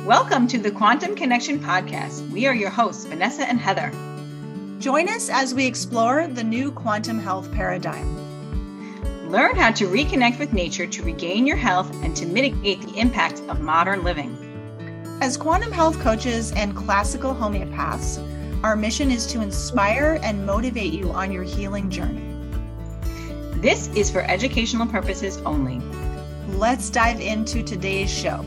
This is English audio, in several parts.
Welcome to the Quantum Connection Podcast. We are your hosts, Vanessa and Heather. Join us as we explore the new quantum health paradigm. Learn how to reconnect with nature to regain your health and to mitigate the impact of modern living. As quantum health coaches and classical homeopaths, our mission is to inspire and motivate you on your healing journey. This is for educational purposes only. Let's dive into today's show.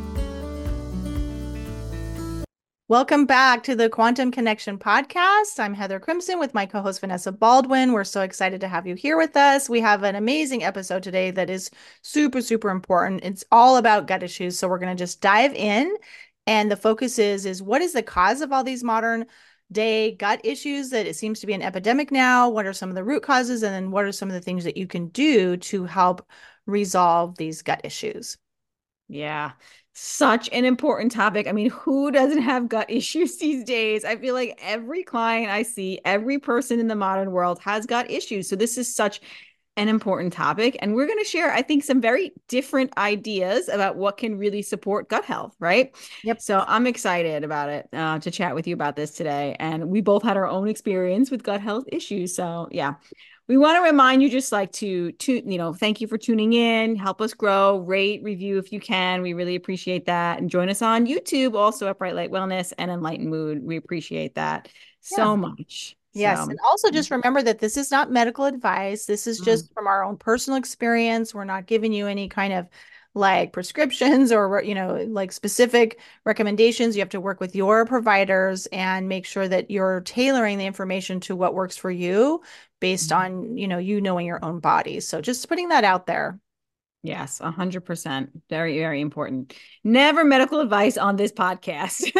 Welcome back to the Quantum Connection Podcast. I'm Heather Crimson with my co-host Vanessa Baldwin. We're so excited to have you here with us. We have an amazing episode today that is super, super important. It's all about gut issues. So we're going to just dive in. And the focus is what is the cause of all these modern day gut issues that it seems to be an epidemic now? What are some of the root causes? And then what are some of the things that you can do to help resolve these gut issues? Yeah, such an important topic. I mean, who doesn't have gut issues these days? I feel like every client I see, every person in the modern world has gut issues. So this is such an important topic. And we're going to share, I think, some very different ideas about what can really support gut health, right? Yep. So I'm excited about it to chat with you about this today. And we both had our own experience with gut health issues. So yeah. We want to remind you just like to thank you for tuning in, help us grow, rate, review if you can. We really appreciate that. And join us on YouTube, also at Bright Light Wellness and Enlightened Mood. We appreciate that so much. Yes. So, and also just remember that this is not medical advice. This is just from our own personal experience. We're not giving you any kind of like prescriptions or, like specific recommendations. You have to work with your providers and make sure that you're tailoring the information to what works for you based on, you knowing your own body. So just putting that out there. Yes, 100%. Very, very important. Never medical advice on this podcast.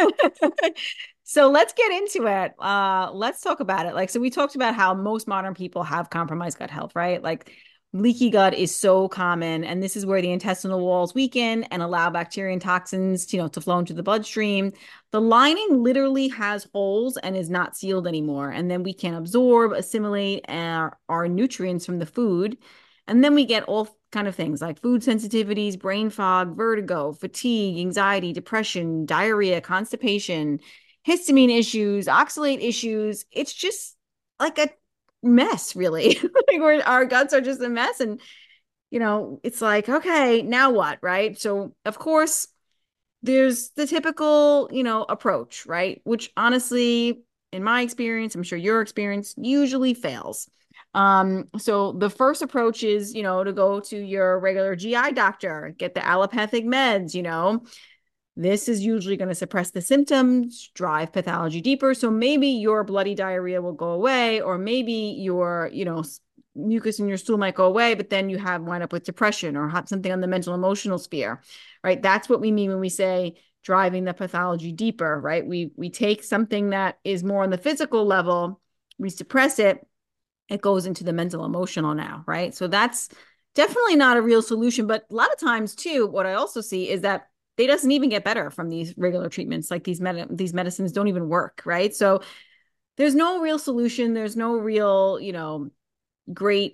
So let's get into it. Let's talk about it. So we talked about how most modern people have compromised gut health, right? Like leaky gut is so common. And this is where the intestinal walls weaken and allow bacteria and toxins, to flow into the bloodstream. The lining literally has holes and is not sealed anymore. And then we can absorb, assimilate our nutrients from the food. And then we get all kind of things like food sensitivities, brain fog, vertigo, fatigue, anxiety, depression, diarrhea, constipation, histamine issues, oxalate issues. It's just like a mess, really. Our guts are just a mess. And, it's like, okay, now what? Right. So, of course, there's the typical, approach, right? Which honestly, in my experience, I'm sure your experience usually fails. So the first approach is, to go to your regular GI doctor, get the allopathic meds, This is usually going to suppress the symptoms, drive pathology deeper. So maybe your bloody diarrhea will go away, or maybe your, mucus in your stool might go away, but then you wind up with depression or have something on the mental emotional sphere, right? That's what we mean when we say driving the pathology deeper, right? We take something that is more on the physical level, we suppress it, it goes into the mental emotional now, right? So that's definitely not a real solution. But a lot of times too, what I also see is that they doesn't even get better from these regular treatments. Like these medicines don't even work, right? So there's no real solution. There's no real, great,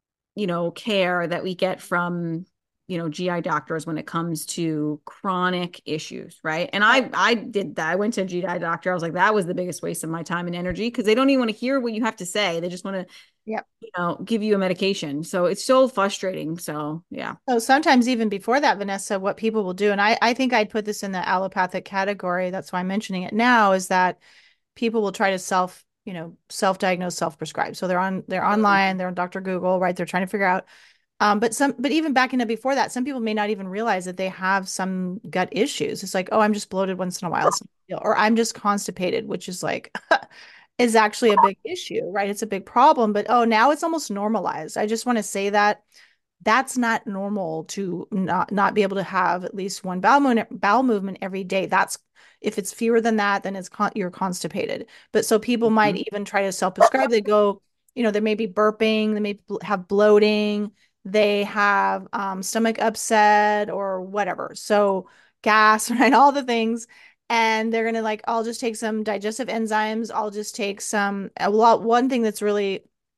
care that we get from, GI doctors when it comes to chronic issues, right? And I did that. I went to a GI doctor. I was like, that was the biggest waste of my time and energy because they don't even want to hear what you have to say. They just want to, give you a medication. So it's so frustrating. So yeah. So sometimes even before that, Vanessa, what people will do, and I think I'd put this in the allopathic category. That's why I'm mentioning it now, is that people will try to self-diagnose, self-prescribe. So they're online, they're on Dr. Google, right? They're trying to figure out. But even backing up before that, some people may not even realize that they have some gut issues. It's like, oh, I'm just bloated once in a while, or I'm just constipated, which is like, is actually a big issue, right? It's a big problem, but oh, now it's almost normalized. I just want to say that that's not normal to not be able to have at least one bowel movement every day. That's if it's fewer than that, then you're constipated. But so people might even try to self-prescribe. They go, they may be burping, they may have bloating, they have stomach upset or whatever. So gas, right? All the things. And they're going to I'll just take some digestive enzymes. I'll just take one thing that's really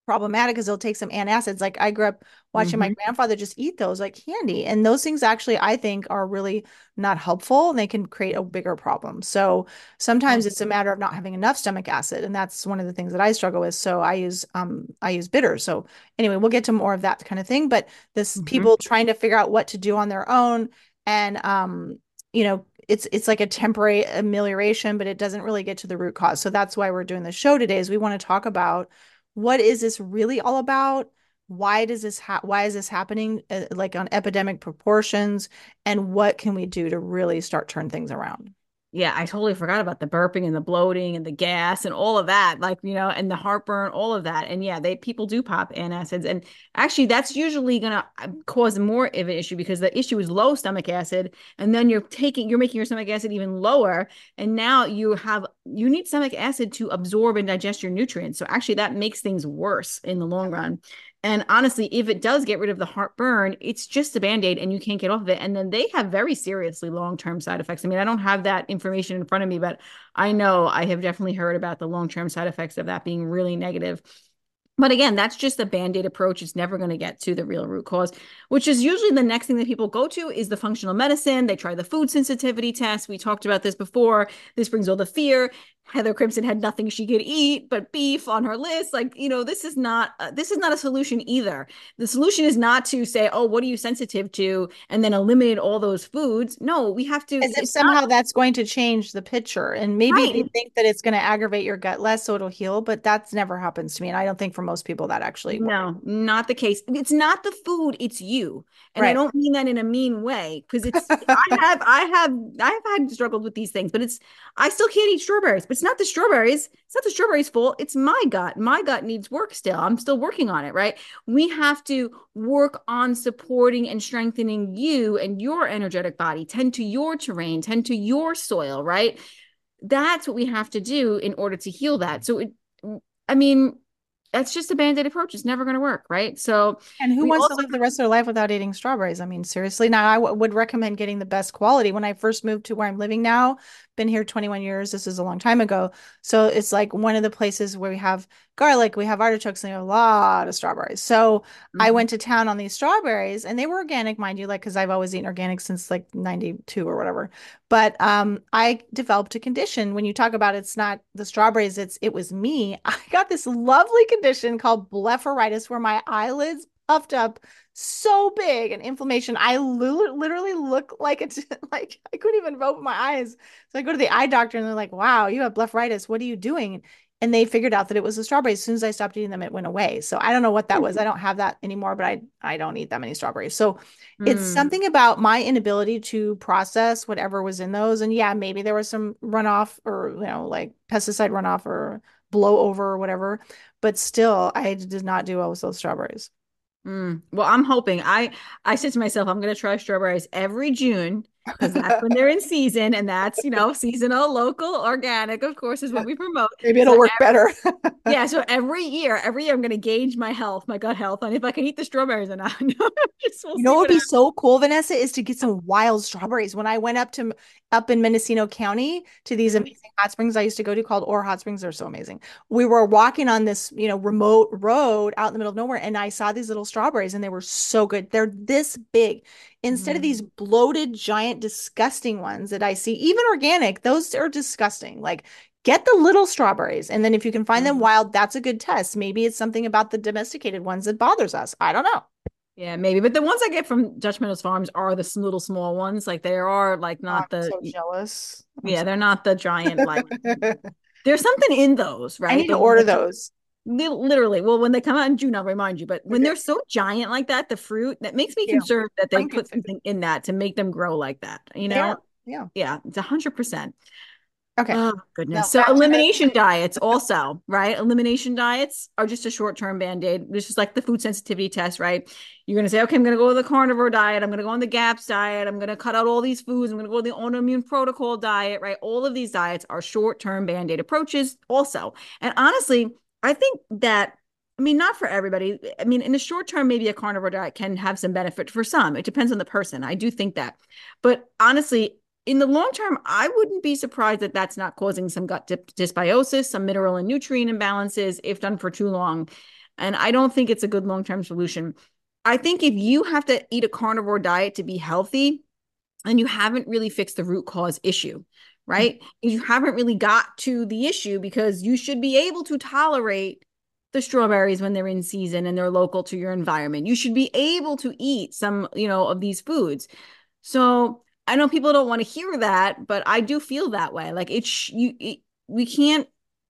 problematic because they'll take some antacids. Like I grew up watching my grandfather just eat those like candy. And those things actually, I think, are really not helpful and they can create a bigger problem. So sometimes it's a matter of not having enough stomach acid. And that's one of the things that I struggle with. So I use bitters. So anyway, we'll get to more of that kind of thing. But this people trying to figure out what to do on their own. And you know, it's like a temporary amelioration, but it doesn't really get to the root cause. So that's why we're doing the show today is we want to talk about what is this really all about? Why does this why is this happening like on epidemic proportions? And what can we do to really start turn things around? Yeah, I totally forgot about the burping and the bloating and the gas and all of that, like, and the heartburn, all of that. And yeah, people do pop antacids. And actually, that's usually going to cause more of an issue because the issue is low stomach acid. And then you're making your stomach acid even lower. And now you need stomach acid to absorb and digest your nutrients. So actually, that makes things worse in the long run. And honestly, if it does get rid of the heartburn, it's just a Band-Aid and you can't get off of it. And then they have very seriously long-term side effects. I mean, I don't have that information in front of me, but I know I have definitely heard about the long-term side effects of that being really negative. But again, that's just a Band-Aid approach. It's never going to get to the real root cause, which is usually the next thing that people go to is the functional medicine. They try the food sensitivity test. We talked about this before. This brings all the fear. Heather Crimson had nothing she could eat but beef on her list. Like, this is not a solution either. The solution is not to say, oh, what are you sensitive to? And then eliminate all those foods. No, we have to. As if somehow that's going to change the picture. And maybe Right. they think that it's going to aggravate your gut less so it'll heal, but that's never happens to me. And I don't think for most people that actually works. No, not the case. It's not the food, it's you. And I Right. don't mean that in a mean way because I have had struggled with these things, but I still can't eat strawberries, but it's not the strawberries. It's not the strawberries' fault. It's my gut. My gut needs work still. I'm still working on it, right? We have to work on supporting and strengthening you and your energetic body, tend to your terrain, tend to your soil, right? That's what we have to do in order to heal that. So I mean, that's just a Band-Aid approach. It's never going to work, right? So And who we wants to also, live the rest of their life without eating strawberries? I mean, seriously. Now, I would recommend getting the best quality. When I first moved to where I'm living now, been here 21 years. This is a long time ago. So it's like one of the places where we have garlic, we have artichokes, and we have a lot of strawberries. So I went to town on these strawberries, and they were organic, mind you, like because I've always eaten organic since like 92 or whatever. But I developed a condition. When you talk about it's not the strawberries, it was me. I got this lovely condition called blepharitis, where my eyelids puffed up so big and inflammation. I literally look like it's like I couldn't even open my eyes. So I go to the eye doctor and they're like, "Wow, you have blepharitis. What are you doing?" And they figured out that it was the strawberries. As soon as I stopped eating them, it went away. So I don't know what that was. I don't have that anymore, but I don't eat that many strawberries. So it's something about my inability to process whatever was in those. And yeah, maybe there was some runoff or, like pesticide runoff or blow over or whatever, but still I did not do well with those strawberries. Well, I'm hoping I said to myself, I'm going to try strawberries every June because that's when they're in season and that's, seasonal, local, organic, of course, is what we promote. Maybe it'll So work better. yeah. So every year I'm going to gauge my gut health on if I can eat the strawberries or not. We'll You see know what would what be happens. so cool, Vanessa, is to get some wild strawberries. When I went up in Mendocino County to these Mhm. amazing hot springs I used to go to called Ore Hot Springs. They're so amazing. We were walking on this, remote road out in the middle of nowhere, and I saw these little strawberries, and they were so good. They're this big. Instead of these bloated, giant, disgusting ones that I see, even organic, those are disgusting. Like, get the little strawberries. And then if you can find them Mhm. wild, that's a good test. Maybe it's something about the domesticated ones that bothers us. I don't know. Yeah, maybe. But the ones I get from Dutch Meadows Farms are the little small ones. Like they are like Oh, I'm not the, so jealous. yeah, they're not the giant, like there's something in those, I right? need to But when order those. literally, well, when they come out in June, I'll remind you. But when Okay. they're so giant like that, the fruit, that makes me Yeah. concerned that they I'm put concerned. something in that to make them grow like that, They are. Yeah. Yeah, it's 100%. Okay. Oh, goodness. Now So back to the elimination diets also, right? Elimination diets are just a short-term band-aid. This is like the food sensitivity test, right? You're going to say, okay, I'm going to go to the carnivore diet. I'm going to go on the GAPS diet. I'm going to cut out all these foods. I'm going to go to the autoimmune protocol diet, right? All of these diets are short-term band-aid approaches also. And honestly, I think that, I mean, not for everybody. I mean, in the short term, maybe a carnivore diet can have some benefit for some. It depends on the person. I do think that. But honestly, in the long term, I wouldn't be surprised that that's not causing some gut dysbiosis, some mineral and nutrient imbalances if done for too long. And I don't think it's a good long-term solution. I think if you have to eat a carnivore diet to be healthy, and you haven't really fixed the root cause issue, right? You haven't really got to the issue, because you should be able to tolerate the strawberries when they're in season and they're local to your environment. You should be able to eat some, of these foods. So I know people don't want to hear that, but I do feel that way. Like we can't,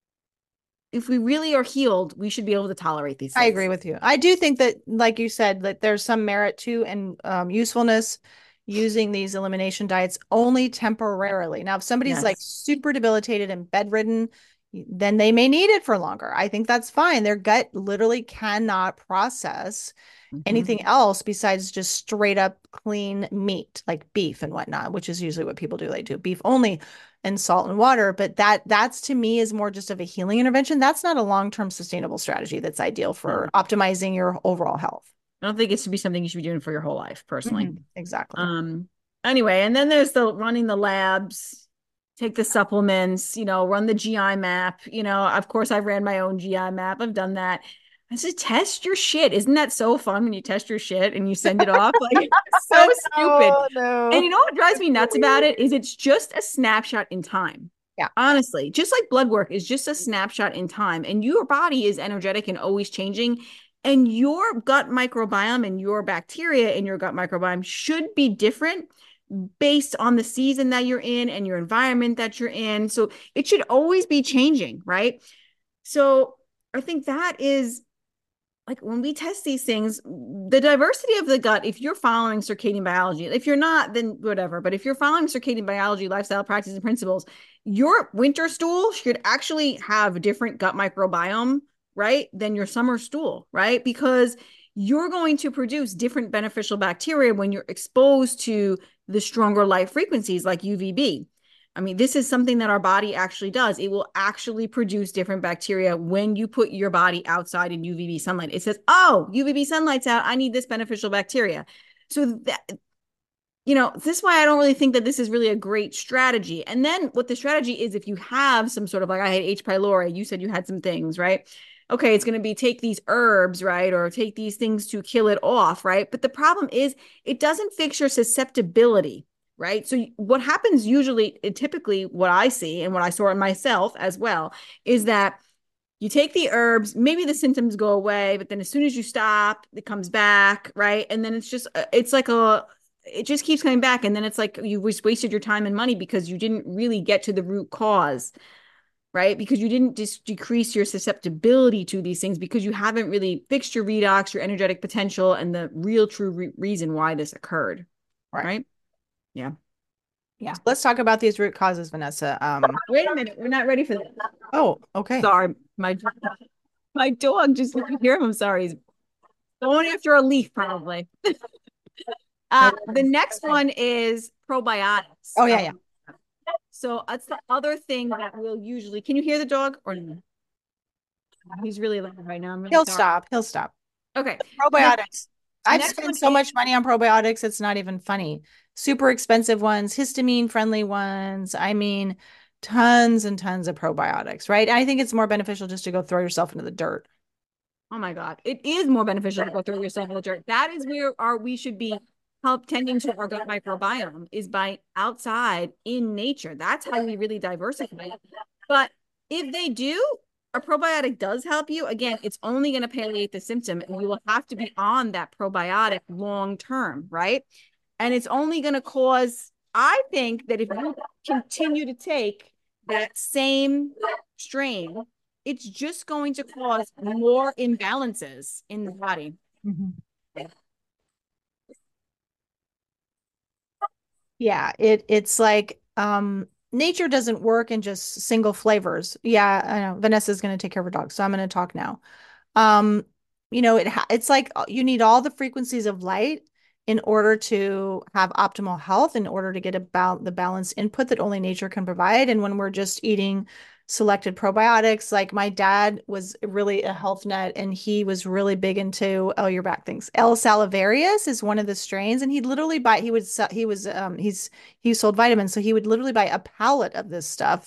if we really are healed, we should be able to tolerate these things. I agree with you. I do think that, like you said, that there's some merit to and usefulness using these elimination diets only temporarily. Now, if somebody's like super debilitated and bedridden, then they may need it for longer. I think that's fine. Their gut literally cannot process anything else besides just straight up clean meat, like beef and whatnot, which is usually what people do. They do beef only and salt and water. But that's to me is more just of a healing intervention. That's not a long-term sustainable strategy that's ideal for optimizing your overall health. I don't think it should be something you should be doing for your whole life, personally. Exactly. Anyway, and then there's the running the labs, take the supplements, run the GI map. Of course, I've ran my own GI map. I've done that. I said, test your shit. Isn't that so fun when you test your shit and you send it off? Like, it's so stupid. No. And you know what drives me nuts about it is it's just a snapshot in time. Yeah. Honestly, just like blood work is just a snapshot in time, and your body is energetic and always changing. And your gut microbiome and your bacteria in your gut microbiome should be different based on the season that you're in and your environment that you're in. So it should always be changing, right? So I think that is, like, when we test these things, the diversity of the gut, if you're following circadian biology, if you're not, then whatever. But if you're following circadian biology, lifestyle practices, and principles, your winter stool should actually have a different gut microbiome, right, than your summer stool, right? Because you're going to produce different beneficial bacteria when you're exposed to the stronger light frequencies like UVB. I mean, this is something that our body actually does. It will actually produce different bacteria when you put your body outside in UVB sunlight. It says, oh, UVB sunlight's out. I need this beneficial bacteria. So that, this is why I don't really think that this is really a great strategy. And then what the strategy is, if you have some sort of, like I had H. pylori, you said you had some things, right? Okay, it's going to be take these herbs, right? Or take these things to kill it off, right? But the problem is it doesn't fix your susceptibility, right? So what happens usually, typically what I see and what I saw in myself as well, is that you take the herbs, maybe the symptoms go away, but then as soon as you stop, it comes back, right? And then it just keeps coming back. And then it's like you just wasted your time and money because you didn't really get to the root cause, right? Because you didn't just decrease your susceptibility to these things, because you haven't really fixed your redox, your energetic potential, and the real true reason why this occurred, right? Yeah. So let's talk about these root causes, Vanessa. Wait a minute. We're not ready for that. Oh, okay. Sorry. My dog just, you hear him. I'm sorry. He's going after a leaf, probably. The next one is probiotics. Oh, yeah. So that's the other thing that we'll usually, can you hear the dog or no? He's really loud right now. He'll stop. Okay. Probiotics. I've spent so much money on probiotics. It's not even funny. Super expensive ones, histamine friendly ones. I mean, tons and tons of probiotics, right? I think it's more beneficial just to go throw yourself into the dirt. Oh my God. It is more beneficial to go throw yourself in the dirt. That is where we should be tending to our gut microbiome, is by outside in nature. That's how we really diversify. But if they do, a probiotic does help you. Again, it's only going to palliate the symptom, and you will have to be on that probiotic long term, right? And it's only going to cause, I think that if you continue to take that same strain, it's just going to cause more imbalances in the body. Yeah, it's like nature doesn't work in just single flavors. Yeah, I know Vanessa's going to take care of her dog, so I'm going to talk now. It's like you need all the frequencies of light in order to have optimal health, in order to get about the balanced input that only nature can provide. And when we're just eating selected probiotics, like my dad was really a health nut, and he was really big into, oh, your back things. L. salivarius is one of the strains, and he'd literally buy, he sold vitamins. So he would literally buy a pallet of this stuff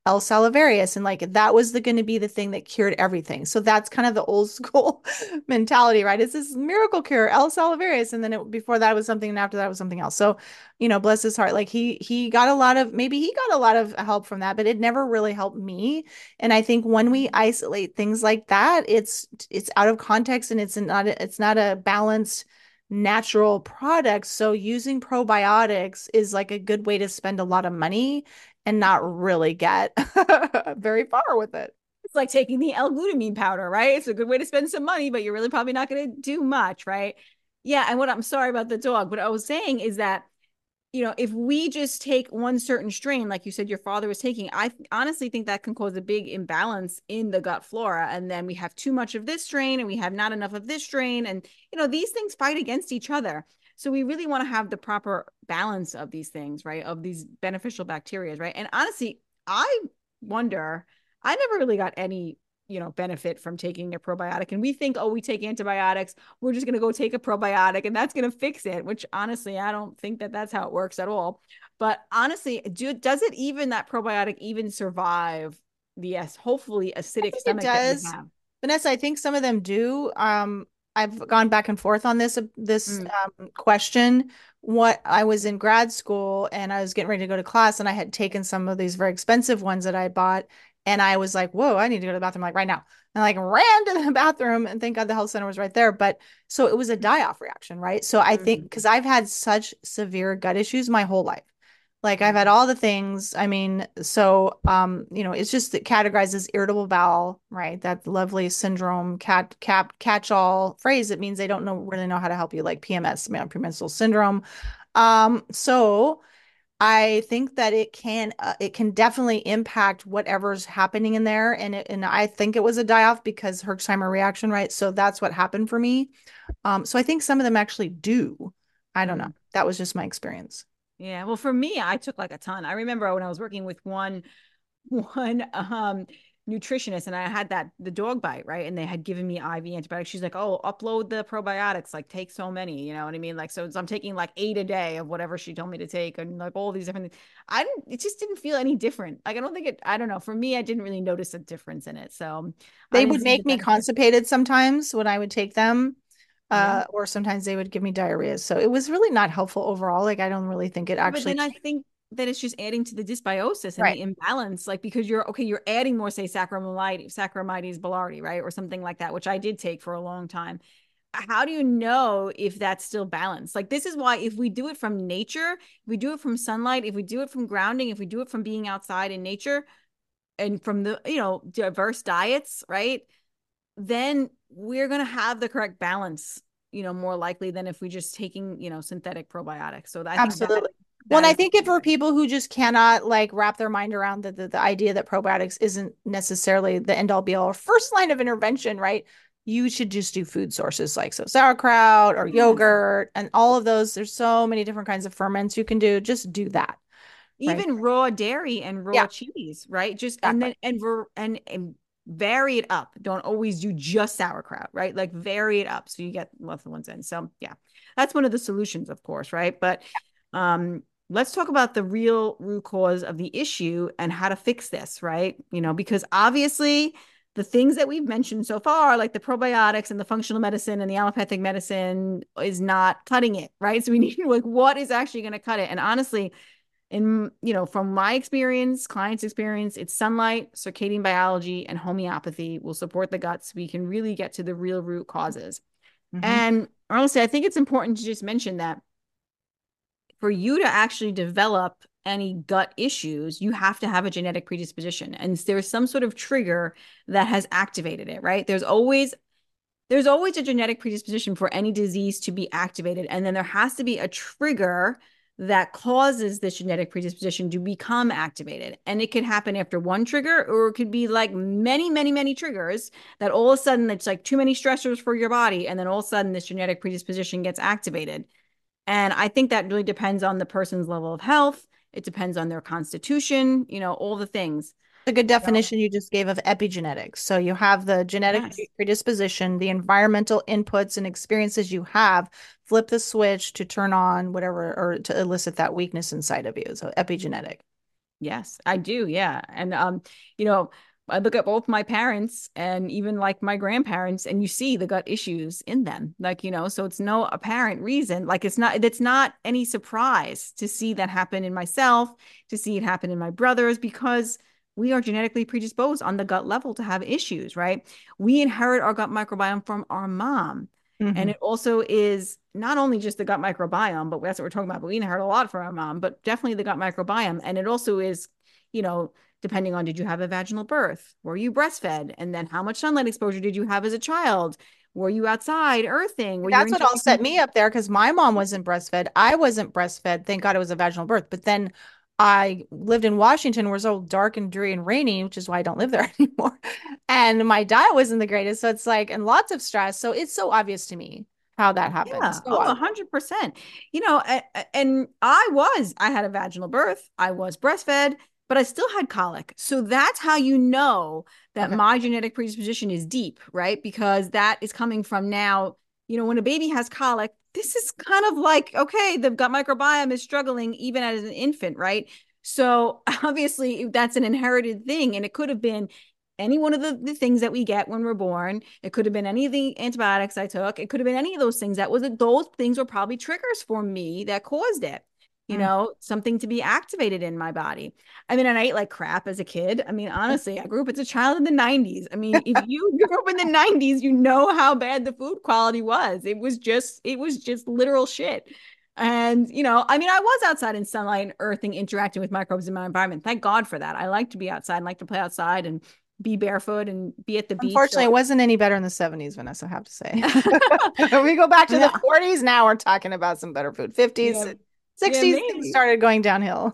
L. salivarius, and like that was going to be the thing that cured everything. So that's kind of the old school mentality, right? It's this miracle cure, L. salivarius, and then before that was something, and after that was something else. So, bless his heart, like he got a lot of, maybe he got a lot of help from that, but it never really helped me. And I think when we isolate things like that, it's out of context, and it's not a balanced natural product. So using probiotics is like a good way to spend a lot of money and not really get very far with it. It's like taking the L-glutamine powder, right? It's a good way to spend some money, but you're really probably not going to do much, right? Yeah. And I'm sorry about the dog. What I was saying is that, if we just take one certain strain, like you said, your father was taking, I honestly think that can cause a big imbalance in the gut flora. And then we have too much of this strain and we have not enough of this strain. And, these things fight against each other. So we really want to have the proper balance of these things, right? Of these beneficial bacteria, right? And honestly, I wonder, I never really got any, benefit from taking a probiotic. And we think, oh, we take antibiotics, we're just going to go take a probiotic and that's going to fix it, which honestly, I don't think that that's how it works at all. But honestly, does it even, that probiotic even survive the, yes, hopefully I acidic think it stomach that you does. have? Vanessa, I think some of them do. I've gone back and forth on this Mm. question. What I was in grad school and I was getting ready to go to class, and I had taken some of these very expensive ones that I bought, and I was like, "Whoa, I need to go to the bathroom like right now." And like ran to the bathroom, and thank God the health center was right there. But so it was a die-off reaction, right? So I think Mm. because I've had such severe gut issues my whole life. Like I've had Mm. all the things. I mean, so it's just that categorized as irritable bowel, right? That lovely syndrome catch-all phrase. It means they don't really know how to help you, like PMS, premenstrual syndrome. So I think that it can definitely impact whatever's happening in there, and I think it was a die-off because Herxheimer reaction, right? So that's what happened for me. So I think some of them actually do. I don't know. Mm. That was just my experience. Yeah. Well, for me, I took like a ton. I remember when I was working with one nutritionist, and I had the dog bite, right? And they had given me IV antibiotics. She's like, "Oh, upload the probiotics, like take so many, you know what I mean? Like, so I'm taking like 8 a day of whatever she told me to take, and like all these different things. It just didn't feel any different. Like, I don't know. For me, I didn't really notice a difference in it. So I They didn't would see the make me benefit. constipated sometimes when I would take them, Yeah. or sometimes they would give me diarrhea. So it was really not helpful overall. Like I don't really think it Yeah, but actually. then I think that it's just adding to the dysbiosis and Right. the imbalance, like because you're adding more, say, Saccharomyces boulardii, right, or something like that, which I did take for a long time. How do you know if that's still balanced? Like this is why if we do it from nature, if we do it from sunlight, if we do it from grounding, if we do it from being outside in nature, and from the diverse diets, right, then we're gonna have the correct balance. More likely than if we just taking synthetic probiotics. So I think that Absolutely. Well, and that I is think if for people who just cannot like wrap their mind around the idea that probiotics isn't necessarily the end all be all or first line of intervention, right? You should just do food sources like so sauerkraut or yes. yogurt and all of those. There's so many different kinds of ferments you can do. Just do that, right? Even raw dairy and raw Yeah, cheese, right? Just and exactly. then and vary it up. Don't always do just sauerkraut, right? Like vary it up so you get lots of ones in. So yeah, that's one of the solutions, of course, right? But let's talk about the real root cause of the issue and how to fix this, right? Because obviously the things that we've mentioned so far, like the probiotics and the functional medicine and the allopathic medicine, is not cutting it, right? So we need like what is actually going to cut it. And honestly, from my experience, clients' experience, it's sunlight, circadian biology, and homeopathy will support the gut so we can really get to the real root causes. Hmm. And honestly, I think it's important to just mention that for you to actually develop any gut issues, you have to have a genetic predisposition. And there's some sort of trigger that has activated it, right? There's always a genetic predisposition for any disease to be activated. And then there has to be a trigger that causes this genetic predisposition to become activated. And it could happen after one trigger, or it could be like many, many, many triggers that all of a sudden it's like too many stressors for your body. And then all of a sudden this genetic predisposition gets activated. And I think that really depends on the person's level of health. It depends on their constitution, all the things. A good So, definition you just gave of epigenetics. So you have the genetic yes. predisposition, the environmental inputs and experiences you have, flip the switch to turn on whatever or to elicit that weakness inside of you. So epigenetic. Yes, I do. Yeah. And you know, I look at both my parents and even like my grandparents, and you see the gut issues in them. Like, so it's no apparent reason. Like it's not any surprise to see that happen in myself, to see it happen in my brothers, because we are genetically predisposed on the gut level to have issues, right? We inherit our gut microbiome from our mom. And Mhm. it also is not only just the gut microbiome, but that's what we're talking about. But we inherit a lot from our mom, but definitely the gut microbiome. And it also is, you know, depending on, did you have a vaginal birth? Were you breastfed? And then how much sunlight exposure did you have as a child? Were you outside earthing? Were you That's what all set introducing? me up there because my mom wasn't breastfed. I wasn't breastfed. Thank God it was a vaginal birth. But then I lived in Washington where it's all dark and dreary and rainy, which is why I don't live there anymore. And my diet wasn't the greatest. So it's like, and lots of stress. So it's so obvious to me how that happened. Yeah. So Oh, obvious. 100%. And I had a vaginal birth. I was breastfed, but I still had colic. So that's how you know that Okay. my genetic predisposition is deep, right? Because that is coming from now, when a baby has colic, this is kind of like, okay, the gut microbiome is struggling even as an infant, right? So obviously that's an inherited thing. And it could have been any one of the things that we get when we're born. It could have been any of the antibiotics I took. It could have been any of those things. Those things were probably triggers for me that caused it. Mm. Something to be activated in my body. I mean, and I ate like crap as a kid. I mean, honestly, I grew up as a child in the 90s. I mean, if you grew up in the 90s, you know how bad the food quality was. It was just literal shit. And, I mean, I was outside in sunlight and earthing, interacting with microbes in my environment. Thank God for that. I like to be outside and like to play outside and be barefoot and be at the beach. Unfortunately, So it wasn't any better in the 70s, Vanessa, I have to say. We go back to the yeah, 40s, now we're talking about some better food. 50s, yeah, yeah, 60s, things maybe. started going downhill.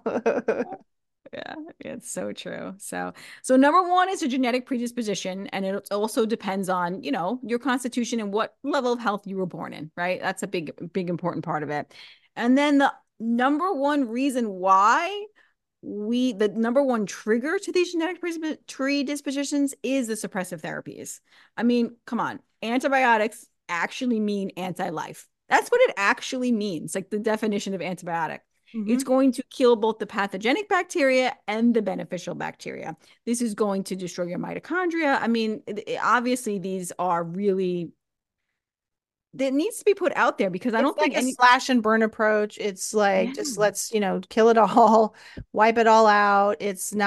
Yeah, it's so true. So number one is a genetic predisposition, and it also depends on, your constitution and what level of health you were born in, right? That's a big, big important part of it. And then the number one reason why the number one trigger to these genetic predispositions is the suppressive therapies. I mean, come on, antibiotics actually mean anti-life. That's what it actually means, like the definition of antibiotic. It's Mhm. going to kill both the pathogenic bacteria and the beneficial bacteria. This is going to destroy your mitochondria. I mean, obviously, these are really, that needs to be put out there because I It's don't think like a any, slash and burn approach. It's like yeah. just let's, kill it all, wipe it all out.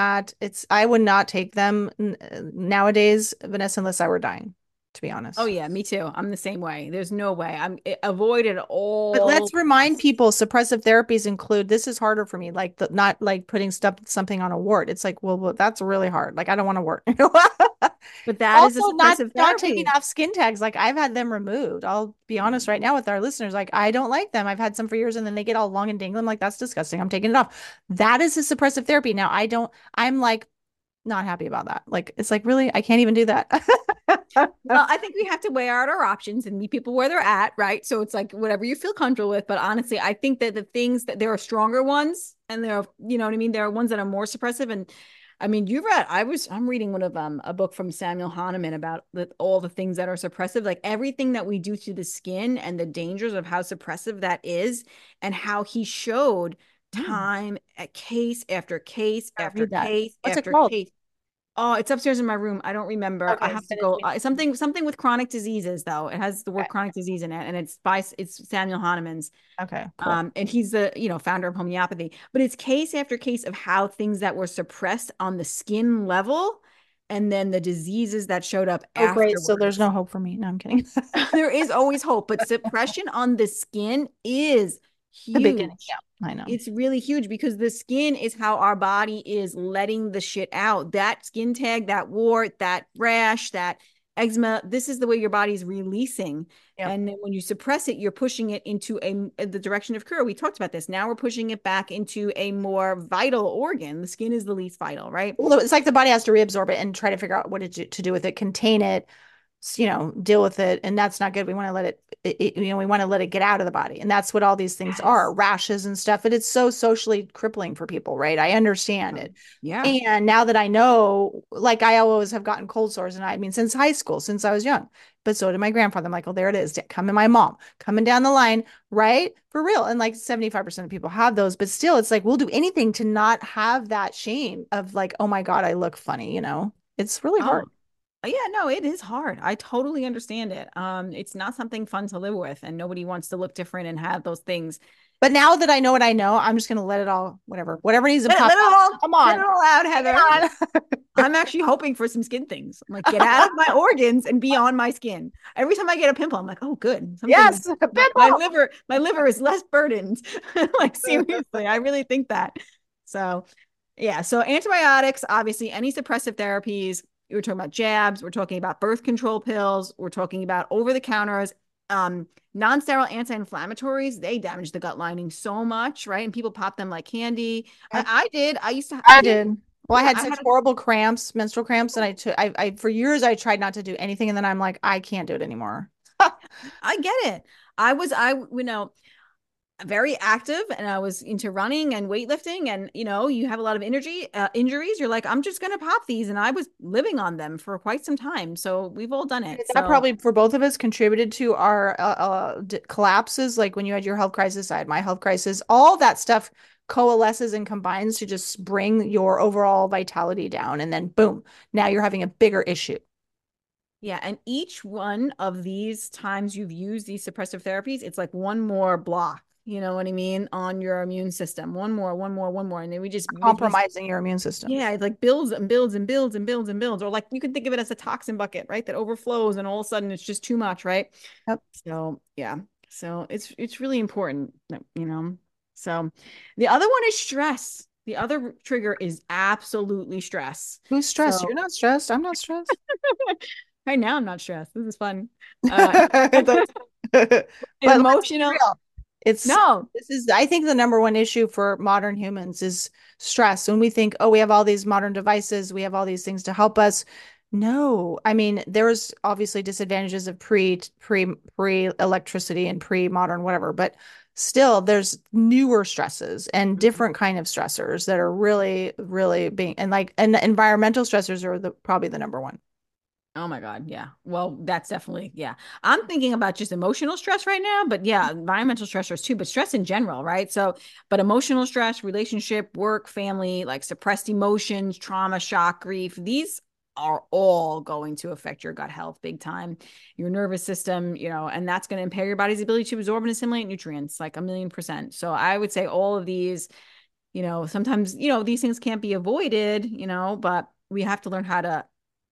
I would not take them nowadays, Vanessa, unless I were dying, to be Oh, honest. yeah, me too. I'm the same way. There's no way. Avoid at But all let's remind costs. people suppressive therapies include this is harder for me, like not like putting something on a wart. It's like, well, that's really hard. Like I don't want to wart. But that is a Also, not suppressive not taking therapy. off skin tags. Like I've had them removed. I'll be honest right now with our listeners. Like I don't like them. I've had some for years, and then they get all long and dangling. I'm like that's disgusting. I'm taking it off. That is a suppressive therapy. Now I don't. I'm like not happy about that. Like it's like really, I can't even do that. Well, I think we have to weigh out our options and meet people where they're at, right? So it's like whatever you feel comfortable with. But honestly, I think that the things that there are stronger ones and there are, you know what I mean? There are ones that are more suppressive. And I mean, I'm reading one of a book from Samuel Hahnemann about all the things that are suppressive, like everything that we do to the skin and the dangers of how suppressive that is, and how he showed Hmm, time at case after case gotta after read that. case What's it after called? case. Oh, it's upstairs in my room. I don't remember. I Okay, have to send it to go. me. Something with chronic diseases though. It has the word Okay, chronic disease in it, and it's Samuel Hahnemann's. okay, cool. And he's the founder of homeopathy. But it's case after case of how things that were suppressed on the skin level, and then the diseases that showed up Oh, great. So there's afterwards. no hope for me. No, I'm kidding. There is always hope, but suppression on the skin is The beginning. huge. Yeah, I know. It's really huge because the skin is how our body is letting the shit out. That skin tag, that wart, that rash, that eczema, this is the way your body's releasing. Yep. And then when you suppress it, you're pushing it into the direction of cure. We talked about this. Now we're pushing it back into a more vital organ. The skin is the least vital, right? Well, it's like the body has to reabsorb it and try to figure out what to do with it, contain it, deal with it. And that's not good. We want to let we want to let it get out of the body. And that's what all these things are, rashes and stuff. But it's so socially crippling for people, right? I understand it. Yeah. And now that I know, like I always have gotten cold sores, and I mean, since high school, since I was young, but so did my grandfather. I'm like, oh, there it is. Coming, my mom coming down the line, right? For real. And like 75% of people have those, but still, it's like, we'll do anything to not have that shame of like, oh my God, I look funny, it's really hard. Yeah, no, it is hard. I totally understand it. It's not something fun to live with, and nobody wants to look different and have those things. But now that I know what I know, I'm just gonna let it all, whatever needs to pop Let it all, come on. let it all out, Heather. I'm actually hoping for some skin things. I'm like, get out of my organs and be on my skin. Every time I get a pimple, I'm like, oh, good. Yes, a pimple. My liver is less burdened. Like, seriously, I really think that. So, yeah. So antibiotics, obviously, any suppressive therapies. We're talking about jabs. We're talking about birth control pills. We're talking about over-the-counters. Non-sterile anti-inflammatories, they damage the gut lining so much, right? And people pop them like candy. I did. I did. Well, I had such horrible cramps, menstrual cramps, and I for years I tried not to do anything, and then I'm like, I can't do it anymore. I get it. Very active, and I was into running and weightlifting, and you have a lot of injuries. You're like, I'm just gonna pop these, and I was living on them for quite some time. So we've all done it. That probably for both of us contributed to our collapses. Like when you had your health crisis, I had my health crisis. All that stuff coalesces and combines to just bring your overall vitality down, and then boom, now you're having a bigger issue. Yeah, and each one of these times you've used these suppressive therapies, it's like one more block. You know what I mean? On your immune system. One more. And then we just compromising your immune system. Yeah, it like builds and builds and builds and builds and builds. Or like you can think of it as a toxin bucket, right? That overflows and all of a sudden it's just too much, right? Yep. So yeah. So it's really important, So the other one is stress. The other trigger is absolutely stress. Who's stressed? You're not stressed. I'm not stressed. Right now I'm not stressed. This is fun. But emotional. This is, I think, the number one issue for modern humans is stress. When we think, oh, we have all these modern devices, we have all these things to help us. No, I mean, there's obviously disadvantages of pre electricity and pre-modern whatever, but still there's newer stresses and different kind of stressors that are really, really and the environmental stressors are probably the number one. Oh my God. Yeah. Well, that's definitely, yeah. I'm thinking about just emotional stress right now, but yeah, environmental stressors too, but stress in general, right? So, but emotional stress, relationship, work, family, like suppressed emotions, trauma, shock, grief, these are all going to affect your gut health big time, your nervous system, and that's going to impair your body's ability to absorb and assimilate nutrients like 1,000,000%. So I would say all of these, sometimes, these things can't be avoided, but we have to learn how to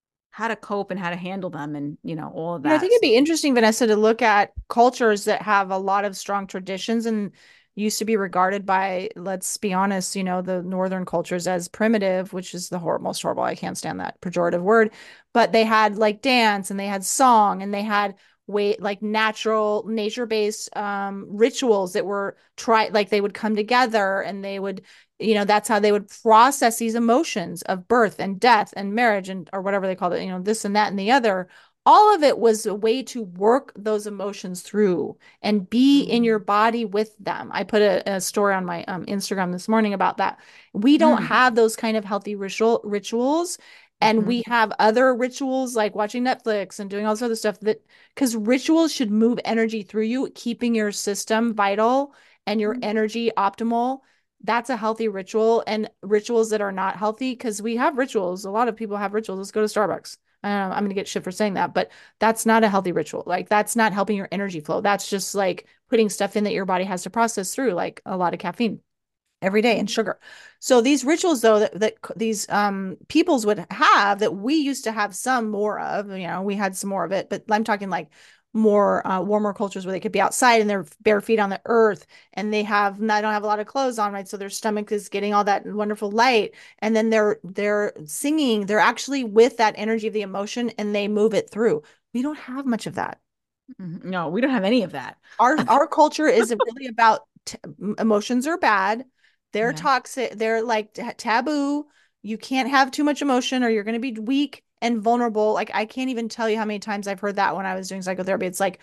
cope and how to handle them and all of that. I think it'd be interesting, Vanessa, to look at cultures that have a lot of strong traditions and used to be regarded by, let's be honest, the northern cultures as primitive, which is the most horrible. I can't stand that pejorative word, but they had like dance and they had song and they had like natural nature-based rituals that were like they would come together and they would that's how they would process these emotions of birth and death and marriage and or whatever they call it, this and that and the other. All of it was a way to work those emotions through and be in your body with them. I put a story on my Instagram this morning about that. We don't have those kind of healthy rituals. And we have other rituals like watching Netflix and doing all this other stuff because rituals should move energy through you, keeping your system vital and your energy optimal. That's a healthy ritual. And rituals that are not healthy, because we have rituals. A lot of people have rituals. Let's go to Starbucks. I'm going to get shit for saying that, but that's not a healthy ritual. Like that's not helping your energy flow. That's just like putting stuff in that your body has to process through, like a lot of caffeine every day and sugar. So these rituals though, that these peoples would have that we used to have some more of, we had some more of it, but I'm talking like more warmer cultures where they could be outside and they're bare feet on the earth and they don't have a lot of clothes on, right? So their stomach is getting all that wonderful light. And then they're singing, they're actually with that energy of the emotion and they move it through. We don't have much of that. No, we don't have any of that. Our culture is really about emotions are bad. They're toxic. They're like taboo. You can't have too much emotion or you're going to be weak and vulnerable. Like I can't even tell you how many times I've heard that when I was doing psychotherapy. It's like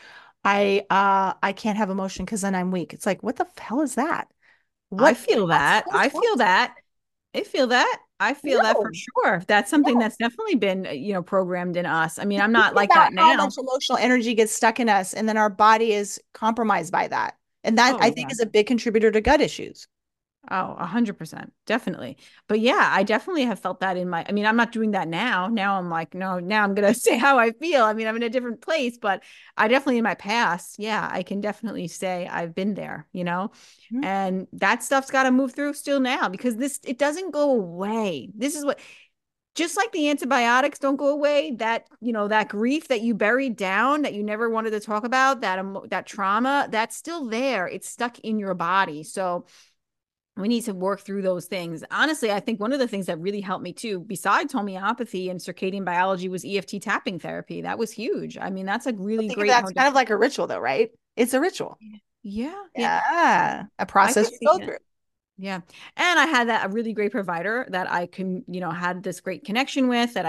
I can't have emotion because then I'm weak. It's like, what the hell is that? I What feel that. I feel that. I feel that. I feel that for no, sure. That's something no. that's definitely been, programmed in us. I mean, I'm not Think like about that how much now. emotional energy gets stuck in us, and then our body is compromised by that. And that Oh, I think yeah. is a big contributor to gut issues. Oh, 100%. Definitely. But yeah, I definitely have felt that I mean, I'm not doing that now. Now I'm like, no, now I'm going to say how I feel. I mean, I'm in a different place, but I definitely in my past, yeah, I can definitely say I've been there. Mhm. And that stuff's got to move through still now because it doesn't go away. This is what, just like the antibiotics don't go away, that grief that you buried down that you never wanted to talk about, that trauma, that's still there. It's stuck in your body. So, we need to work through those things. Honestly, I think one of the things that really helped me too, besides homeopathy and circadian biology, was EFT tapping therapy. That was huge. I mean, that's a I really think of great that's kind of modality. like a ritual, though, right? It's a ritual. Yeah, yeah. Yeah, a I process could you see go it. through. Yeah. And I had a really great provider that I can, had this great connection with that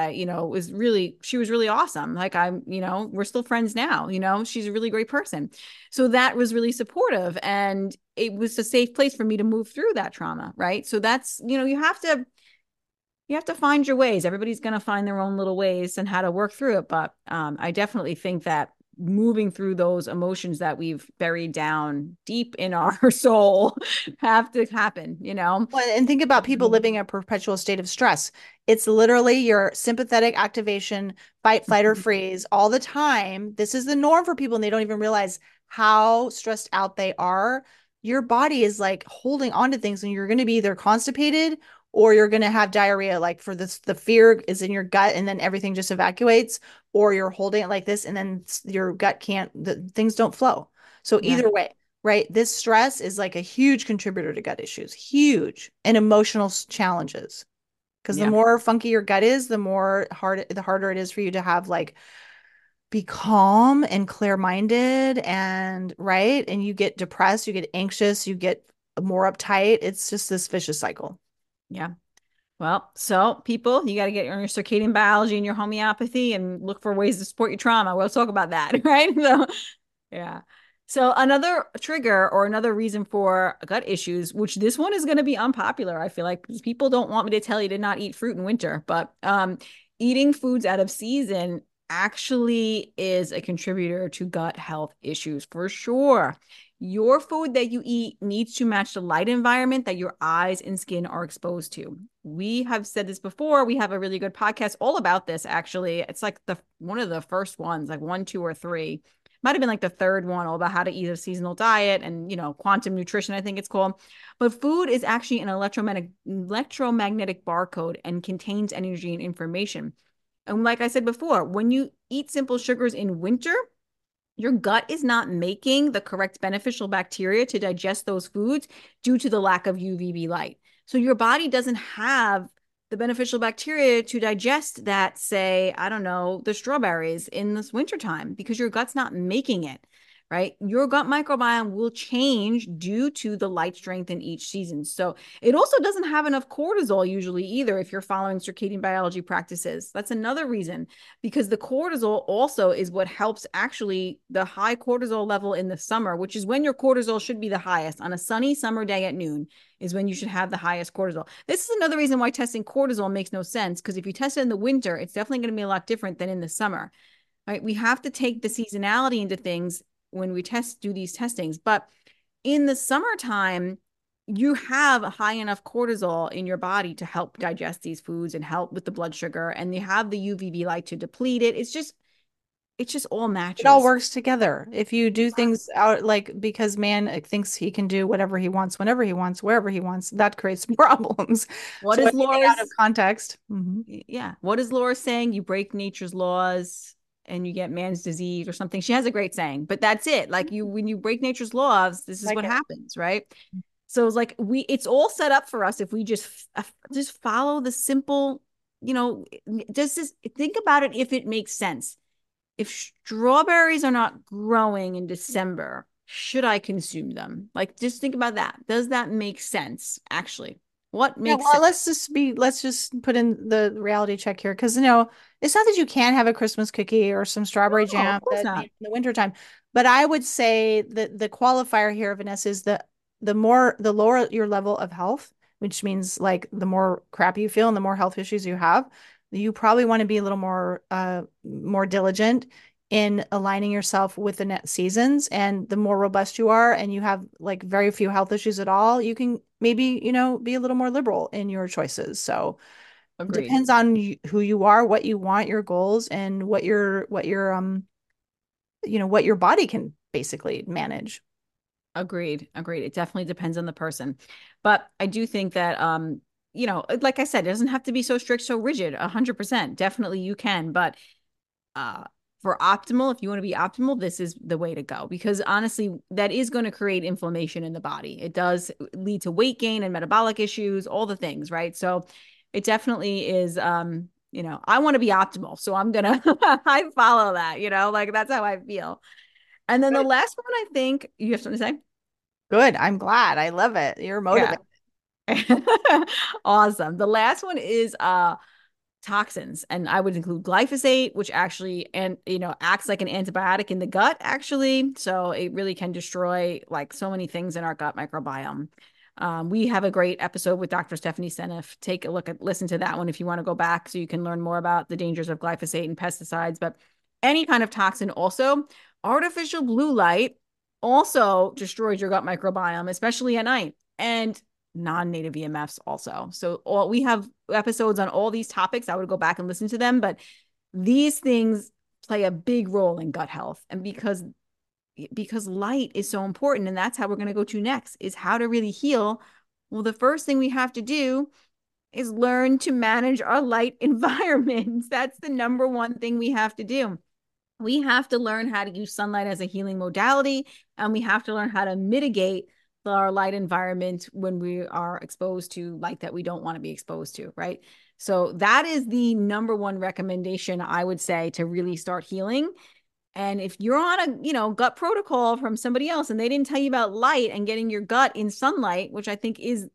she was really awesome. Like we're still friends now, she's a really great person. So that was really supportive and it was a safe place for me to move through that trauma. Right. So that's, you have to find your ways. Everybody's going to find their own little ways and how to work through it. But I definitely think that moving through those emotions that we've buried down deep in our soul have to happen. Well, and think about people living in a perpetual state of stress. It's literally your sympathetic activation, fight, flight, or freeze all the time. This is the norm for people, and they don't even realize how stressed out they are. Your body is like holding on to things, and you're going to be either constipated or you're going to have diarrhea. Like for this, the fear is in your gut, and then everything just evacuates, or you're holding it like this, and then your gut can't, the things don't flow. So Yeah. either way, right? This stress is like a huge contributor to gut issues, huge, and emotional challenges. Because the Yeah. more funky your gut is, the harder it is for you to have like be calm and clear-minded and right. And you get depressed, you get anxious, you get more uptight. It's just this vicious cycle. Yeah. Well, so people, you got to get your circadian biology and your homeopathy and look for ways to support your trauma. We'll talk about that, right? So, yeah. So another trigger or another reason for gut issues, which this one is going to be unpopular, I feel like, because people don't want me to tell you to not eat fruit in winter, but eating foods out of season actually is a contributor to gut health issues for sure. Your food that you eat needs to match the light environment that your eyes and skin are exposed to. We have said this before. We have a really good podcast all about this, actually. It's like one of the first ones, like 1, 2, or 3. Might have been like the third one, all about how to eat a seasonal diet and, quantum nutrition, I think it's called. But food is actually an electromagnetic barcode and contains energy and information. And like I said before, when you eat simple sugars in winter, your gut is not making the correct beneficial bacteria to digest those foods due to the lack of UVB light. So your body doesn't have the beneficial bacteria to digest that, say, I don't know, the strawberries in this wintertime because your gut's not making it, right? Your gut microbiome will change due to the light strength in each season. So it also doesn't have enough cortisol usually either if you're following circadian biology practices. That's another reason because the cortisol also is what helps actually the high cortisol level in the summer, which is when your cortisol should be the highest on a sunny summer day at noon is when you should have the highest cortisol. This is another reason why testing cortisol makes no sense because if you test it in the winter, it's definitely going to be a lot different than in the summer. Right? We have to take the seasonality into things when we do these testings. But in the summertime, you have high enough cortisol in your body to help digest these foods and help with the blood sugar, and you have the UVB light to deplete it. It's just all It all matches. works together. If you do things out like because man thinks he can do whatever he wants, whenever he wants, wherever he wants, that creates problems. What So is anything out of Laura's? context. Yeah. What is Laura saying? You break nature's laws and you get man's disease or something. She has a great saying, but that's it. Like when you break nature's laws, this is Like what it. happens, right? So it's like it's all set up for us if we just follow the simple, just think about it if it makes sense. If strawberries are not growing in December, should I consume them? Like just think about that. Does that make sense actually? What Yeah, makes well, sense? let's just put in the reality check here because it's not that you can't have a Christmas cookie or some strawberry No, of jam course that not. in the wintertime. But I would say that the qualifier here, Vanessa, is the lower your level of health, which means like the more crap you feel and the more health issues you have, you probably want to be a little more diligent in aligning yourself with the net seasons. And the more robust you are and you have like very few health issues at all, you can maybe, be a little more liberal in your choices. So it Agreed. depends on who you are, what you want, your goals, and what your body can basically manage. Agreed. Agreed. It definitely depends on the person. But I do think that like I said, it doesn't have to be so strict, so rigid. 100%. Definitely you can, but uh for optimal, if you want to be optimal, this is the way to go because honestly, that is going to create inflammation in the body. It does lead to weight gain and metabolic issues, all the things, right? So it definitely is I want to be optimal. So I'm gonna I follow that, like that's how I feel. And then the Good. last one, I think you have something to say? Good. I'm glad. I love it. You're Yeah. motivated. Awesome. The last one is toxins, and I would include glyphosate, which actually acts like an antibiotic in the gut actually. So it really can destroy like so many things in our gut microbiome. We have a great episode with Dr. Stephanie Seneff. Take a listen to that one if you want to go back so you can learn more about the dangers of glyphosate and pesticides. But any kind of toxin, also artificial blue light also destroys your gut microbiome, especially at night. And non-native EMFs also. So we have episodes on all these topics. I would go back and listen to them, but these things play a big role in gut health. And because light is so important, and that's how we're going to go to next, is how to really heal. Well, the first thing we have to do is learn to manage our light environments. That's the number one thing we have to do. We have to learn how to use sunlight as a healing modality, and we have to learn how to mitigate our light environment when we are exposed to light that we don't want to be exposed to, right? So that is the number one recommendation I would say to really start healing. And if you're on a, gut protocol from somebody else and they didn't tell you about light and getting your gut in sunlight, which I think is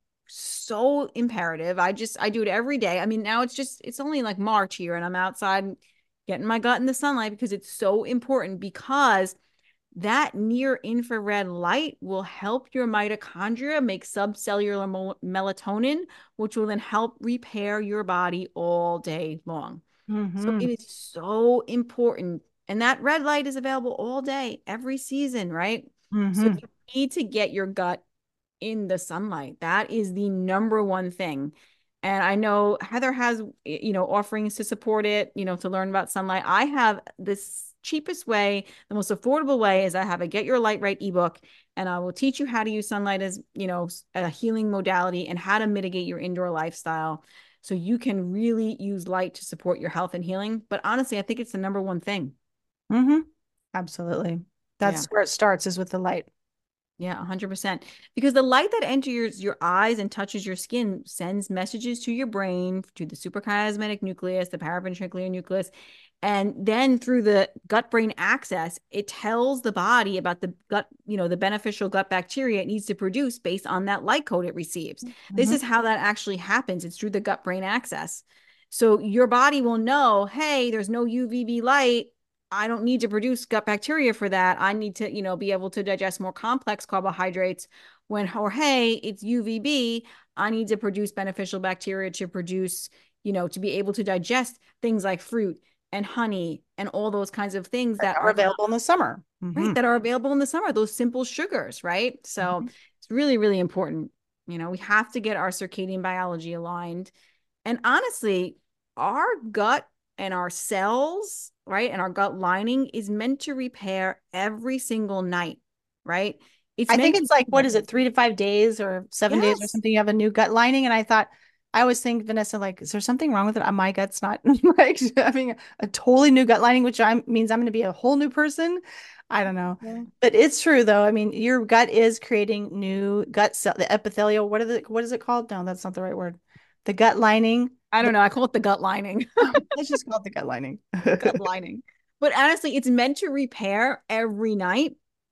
so imperative. I do it every day. I mean, now it's only like March here and I'm outside getting my gut in the sunlight because it's so important because that near infrared light will help your mitochondria make subcellular melatonin, which will then help repair your body all day long. So Mm-hmm. it is so important. And that red light is available all day, every season, right? So Mm-hmm. you need to get your gut in the sunlight. That is the number one thing. And I know Heather has, offerings to support it, to learn about sunlight. I have this cheapest way, the most affordable way is I have a Get Your Light Right ebook, and I will teach you how to use sunlight as, a healing modality and how to mitigate your indoor lifestyle so you can really use light to support your health and healing. But honestly, I think it's the number one thing. Mm-hmm. Absolutely. Yeah. That's where it starts is with the light. Yeah, 100%. Because the light that enters your eyes and touches your skin sends messages to your brain, to the suprachiasmatic nucleus, the paraventricular nucleus, and then through the gut-brain axis, it tells the body about the gut, the beneficial gut bacteria it needs to produce based on that light code it receives. This Mm-hmm. is how that actually happens. It's through the gut-brain axis. So your body will know, hey, there's no UVB light. I don't need to produce gut bacteria for that. I need to, be able to digest more complex carbohydrates or hey, it's UVB. I need to produce beneficial bacteria to produce, to be able to digest things like fruit and honey and all those kinds of things That that are are gonna, available in the summer. Mm-hmm. right, that are available in the summer, those simple sugars, right? So it's really, really important. We have to get our circadian biology aligned. And honestly, our gut and our cells, right, and our gut lining is meant to repair every single night, right? It's I think meant to it's like, do what that. is it, 3 to 5 days or 7 days or Yes. something? You have a new gut lining. And I always think, Vanessa, like, is there something wrong with it? My gut's not like having a totally new gut lining, which means I'm going to be a whole new person. I don't know. Yeah. But it's true though. I mean, your gut is creating new gut cell, the epithelial. What is it called? No, that's not the right word. The gut lining. I don't know. I call it the gut lining. Let's just call it the gut lining. Gut lining. But honestly, it's meant to repair every night.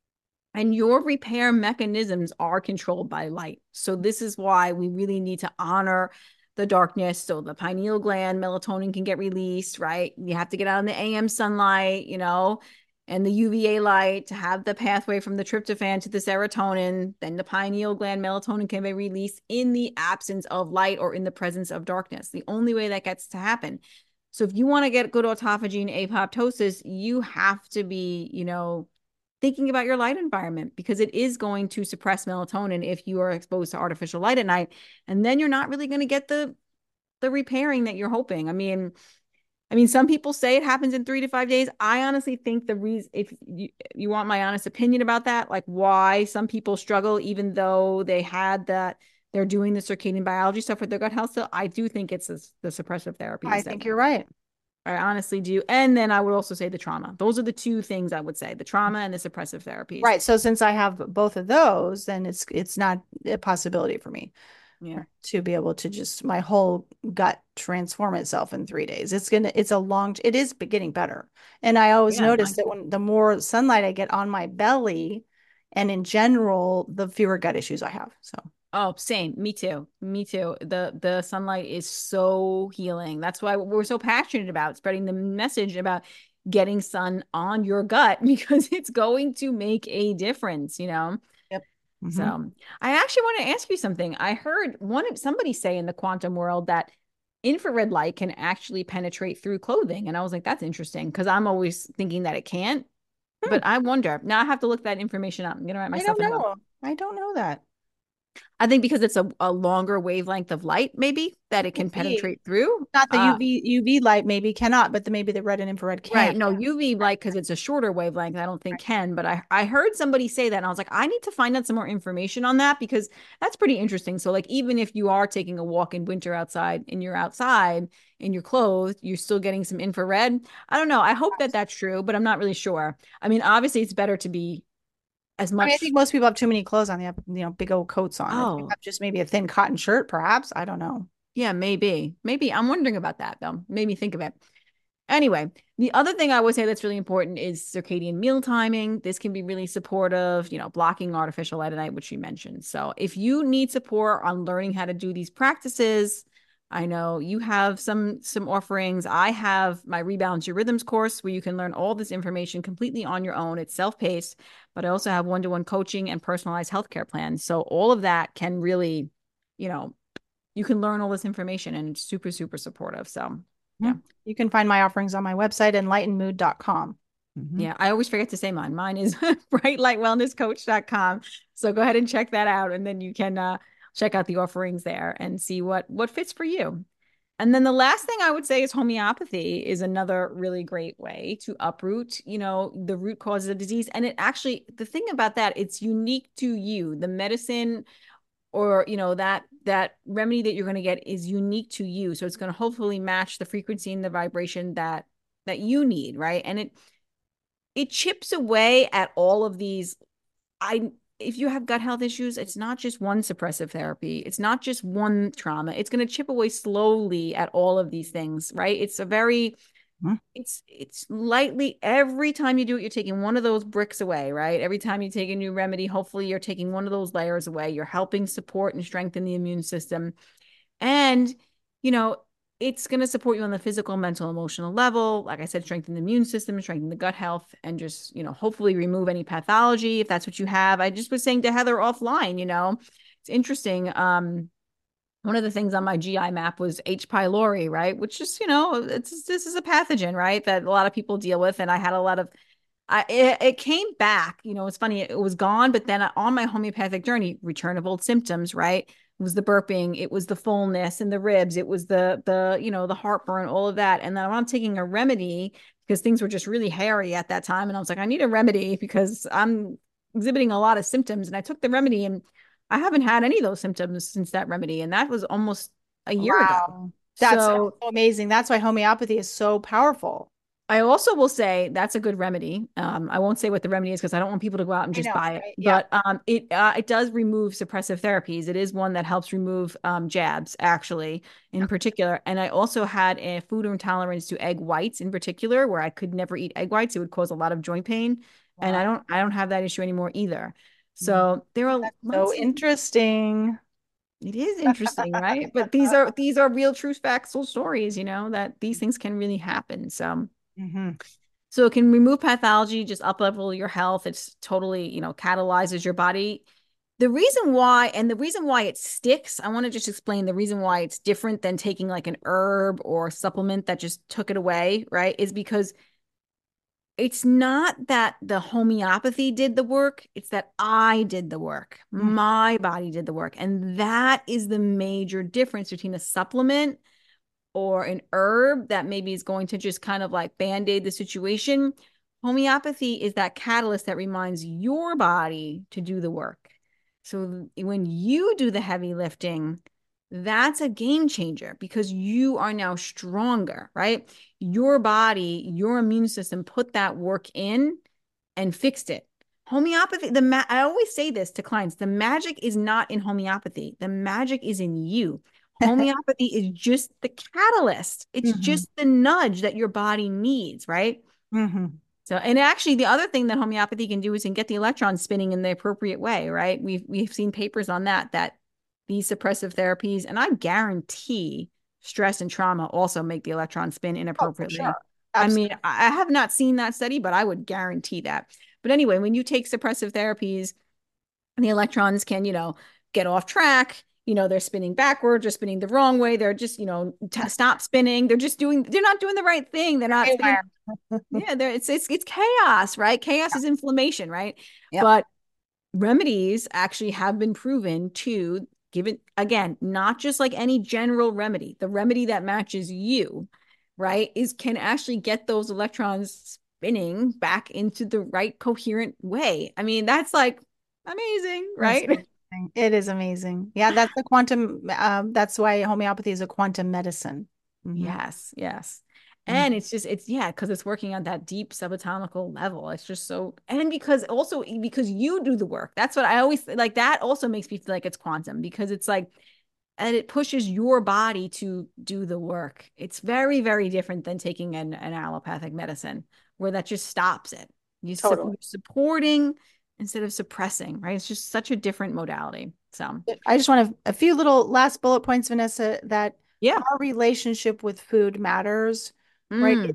And your repair mechanisms are controlled by light. So this is why we really need to honor the darkness. So the pineal gland, melatonin can get released, right? You have to get out in the AM sunlight, and the UVA light to have the pathway from the tryptophan to the serotonin. Then the pineal gland melatonin can be released in the absence of light or in the presence of darkness. The only way that gets to happen. So if you want to get good autophagy and apoptosis, you have to be, thinking about your light environment, because it is going to suppress melatonin if you are exposed to artificial light at night. And then you're not really going to get the repairing that you're hoping. I mean, some people say it happens in 3 to 5 days. I honestly think the reason, if you want my honest opinion about that, like why some people struggle, even though they had that, they're doing the circadian biology stuff with their gut health still, I do think it's the suppressive therapies. I think you're right. I honestly do. And then I would also say the trauma. Those are the two things I would say, the trauma and the suppressive therapies. Right. So since I have both of those, then it's not a possibility for me to be able to just my whole gut transform itself in 3 days. It is getting better. And I always notice that when the more sunlight I get on my belly and in general, the fewer gut issues I have. So oh, same. Me too. Me too. The sunlight is so healing. That's why we're so passionate about spreading the message about getting sun on your gut, because it's going to make a difference, Yep. Mm-hmm. So I actually want to ask you something. I heard somebody say in the quantum world that infrared light can actually penetrate through clothing. And I was like, that's interesting, because I'm always thinking that it can't. But I wonder. Now I have to look that information up. I'm going to write myself a note. I don't know that. I think because it's a longer wavelength of light, maybe, that it can penetrate through. Not the UV light maybe cannot, but maybe the red and infrared can. Right. No, UV light, because it's a shorter wavelength, I don't think can. But I heard somebody say that, and I was like, I need to find out some more information on that, because that's pretty interesting. So like, even if you are taking a walk in winter outside and you're outside in your clothes, you're still getting some infrared. I don't know. I hope that that's true, but I'm not really sure. I mean, obviously it's better to be as much. I think most people have too many clothes on. They have, big old coats on. Oh, have just maybe a thin cotton shirt, perhaps. I don't know. Yeah, maybe. I'm wondering about that, though. Made me think of it. Anyway, the other thing I would say that's really important is circadian meal timing. This can be really supportive, blocking artificial light at night, which you mentioned. So if you need support on learning how to do these practices, I know you have some offerings. I have my Rebalance Your Rhythms course, where you can learn all this information completely on your own. It's self-paced, but I also have one-to-one coaching and personalized healthcare plans. So all of that can really, you can learn all this information, and it's super, super supportive. So yeah. You can find my offerings on my website, enlightenmood.com. Mm-hmm. Yeah, I always forget to say mine. Mine is brightlightwellnesscoach.com. So go ahead and check that out, and then you can check out the offerings there and see what fits for you. And then the last thing I would say is homeopathy is another really great way to uproot, the root causes of disease. And it actually, the thing about that, it's unique to you. The medicine or, that remedy that you're going to get is unique to you. So it's going to hopefully match the frequency and the vibration that you need, right? And it chips away at all of these. If you have gut health issues, it's not just one suppressive therapy. It's not just one trauma. It's going to chip away slowly at all of these things, right? It's a very, it's lightly, every time you do it, you're taking one of those bricks away, right? Every time you take a new remedy, hopefully you're taking one of those layers away. You're helping support and strengthen the immune system. And, it's going to support you on the physical, mental, emotional level. Like I said, strengthen the immune system, strengthen the gut health, and just, hopefully remove any pathology if that's what you have. I just was saying to Heather offline, it's interesting. One of the things on my GI map was H. pylori, right? Which is, this is a pathogen, right? That a lot of people deal with. And I had a lot of, it came back, it's funny, it was gone, but then on my homeopathic journey, return of old symptoms, right? It was the burping, it was the fullness in the ribs, it was the heartburn, all of that. And then I'm taking a remedy because things were just really hairy at that time. And I was like, I need a remedy because I'm exhibiting a lot of symptoms. And I took the remedy, and I haven't had any of those symptoms since that remedy. And that was almost a year ago. That's so amazing. That's why homeopathy is so powerful. I also will say that's a good remedy. I won't say what the remedy is because I don't want people to go out and just buy it. Right? Yeah. But it does remove suppressive therapies. It is one that helps remove jabs, actually, in particular. And I also had a food intolerance to egg whites in particular, where I could never eat egg whites. It would cause a lot of joint pain. And Wow. I don't have that issue anymore either. Mm. So there are That's so lots of, interesting. it is interesting, right? But these are real true factual stories, you know, that these things can really happen. Hmm. So it can remove pathology, just up level your health. It's totally, you know, catalyzes your body. The reason why it sticks, I want to just explain the reason why it's different than taking like an herb or supplement that just took it away, right? Is because it's not that the homeopathy did the work, it's that I did the work. My body did the work. And that is the major difference between a supplement or an herb that maybe is going to just kind of like band-aid the situation. Homeopathy is that catalyst that reminds your body to do the work. So when you do the heavy lifting, that's a game changer because you are now stronger, right? Your body, your immune system put that work in and fixed it. Homeopathy, I always say this to clients, the magic is not in homeopathy. The magic is in you. Homeopathy is just the catalyst. It's Hmm. just the nudge that your body needs, right? Hmm. So, and actually, the other thing that homeopathy can do is can get the electrons spinning in the appropriate way, right? We've seen papers on that these suppressive therapies, and I guarantee stress and trauma also make the electron spin Oh, for inappropriately. sure. I mean, Absolutely. I have not seen that study, but I would guarantee that. But anyway, when you take suppressive therapies, and the electrons can, you know, get off track. You know, they're spinning backwards, they're spinning the wrong way. They're just, you know, stop spinning. They're not doing the right thing. They're not spinning. Everywhere. Yeah, it's chaos, right? Chaos is inflammation, right? Yep. But remedies actually have been proven to give it again, not just like any general remedy, the remedy that matches you, right? Is can actually get those electrons spinning back into the right coherent way. I mean, that's like amazing, That's right? amazing. It is amazing. Yeah, that's the quantum. That's why homeopathy is a quantum medicine. Hmm. Yes, yes. And Hmm. it's yeah, because it's working on that deep subatomical level. It's just so, and because also because you do the work. That's what I always like. That also makes me feel like it's quantum because it's like, and it pushes your body to do the work. It's very, very different than taking an allopathic medicine where that just stops it. Totally. You're supporting instead of suppressing, right? It's just such a different modality. So, I just want a few little last bullet points, Vanessa, that yeah. our relationship with food matters, right? Mm,